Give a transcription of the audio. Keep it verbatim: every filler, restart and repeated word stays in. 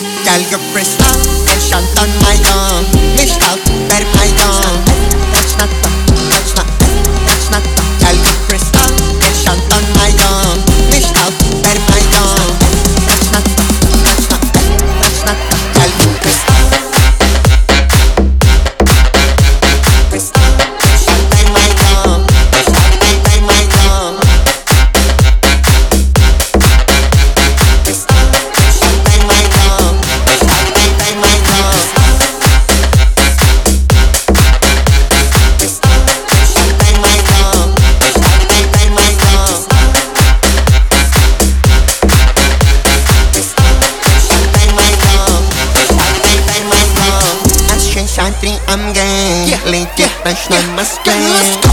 Gel gefressen, entstanden mein Arm. Nicht auf, wer mein Arm. Kaçnakta, kaçnak, kaçnakta. Gel gefressen, entstanden mein Arm. Nicht auf, wer mein Arm. Kaçnakta, kaçnak, kaçnakta. Gel gefressen. Country, I'm gay. Yeah, link it, yeah, yeah, yeah,